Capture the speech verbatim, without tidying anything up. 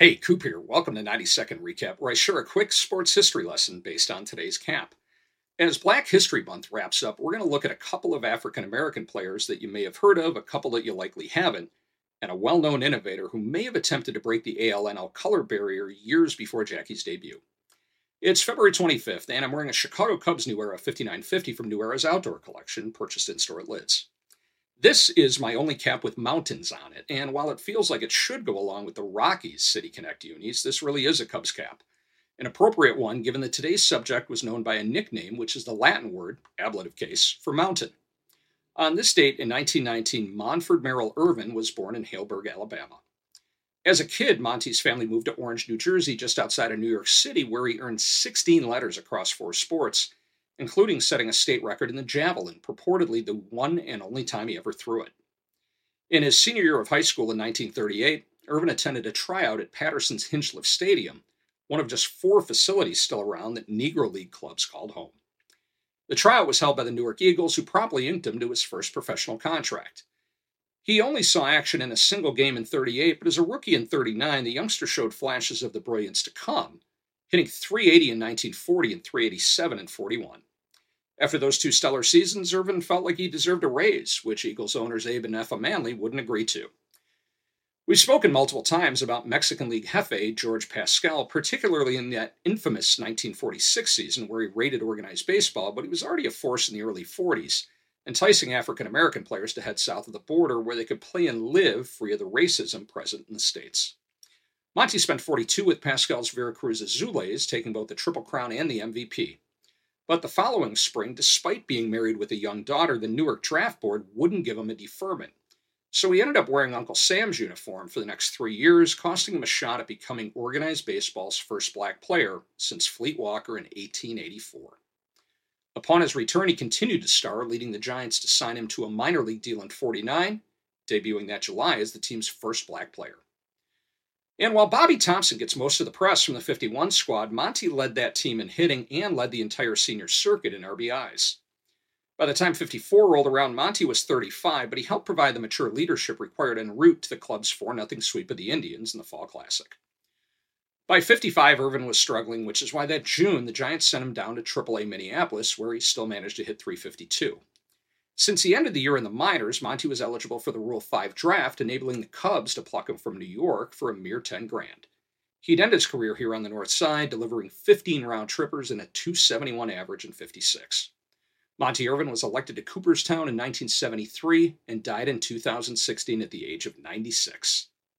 Hey, Coop here. Welcome to ninety second Recap, where I share a quick sports history lesson based on today's cap. As Black History Month wraps up, we're going to look at a couple of African American players that you may have heard of, a couple that you likely haven't, and a well known innovator who may have attempted to break the A L N L color barrier years before Jackie's debut. It's February twenty-fifth, and I'm wearing a Chicago Cubs New Era fifty-nine fifty from New Era's Outdoor Collection, purchased in store at Lids. This is my only cap with mountains on it, and while it feels like it should go along with the Rockies City Connect unis, this really is a Cubs cap. An appropriate one given that today's subject was known by a nickname, which is the Latin word, ablative case, for mountain. On this date in nineteen nineteen, Monford Merrill Irvin was born in Haleburg, Alabama. As a kid, Monty's family moved to Orange, New Jersey, just outside of New York City, where he earned sixteen letters across four sports, including setting a state record in the javelin, purportedly the one and only time he ever threw it. In his senior year of high school in nineteen thirty-eight, Irvin attended a tryout at Patterson's Hinchliffe Stadium, one of just four facilities still around that Negro League clubs called home. The tryout was held by the Newark Eagles, who promptly inked him to his first professional contract. He only saw action in a single game in thirty-eight, but as a rookie in thirty-nine, the youngster showed flashes of the brilliance to come, hitting three eighty in nineteen forty and three eighty-seven in forty-one. After those two stellar seasons, Irvin felt like he deserved a raise, which Eagles owners Abe and Effa Manley wouldn't agree to. We've spoken multiple times about Mexican League Jefe George Pascal, particularly in that infamous nineteen forty-six season where he raided organized baseball, but he was already a force in the early forties, enticing African American players to head south of the border where they could play and live free of the racism present in the States. Monty spent forty-two with Pascal's Veracruz Azules, taking both the Triple Crown and the M V P. But the following spring, despite being married with a young daughter, the Newark Draft Board wouldn't give him a deferment. So he ended up wearing Uncle Sam's uniform for the next three years, costing him a shot at becoming organized baseball's first black player since Fleet Walker in eighteen eighty-four. Upon his return, he continued to star, leading the Giants to sign him to a minor league deal in forty-nine, debuting that July as the team's first black player. And while Bobby Thompson gets most of the press from the fifty-one squad, Monty led that team in hitting and led the entire senior circuit in R B Is. By the time fifty-four rolled around, Monty was thirty-five, but he helped provide the mature leadership required en route to the club's four nothing sweep of the Indians in the Fall Classic. By fifty-five, Irvin was struggling, which is why that June the Giants sent him down to triple A Minneapolis, where he still managed to hit three fifty-two. Since he ended the year in the minors, Monty was eligible for the Rule five draft, enabling the Cubs to pluck him from New York for a mere ten grand. He'd end his career here on the north side, delivering fifteen round trippers and a two seventy-one average in fifty-six. Monty Irvin was elected to Cooperstown in nineteen seventy-three and died in two thousand sixteen at the age of ninety-six.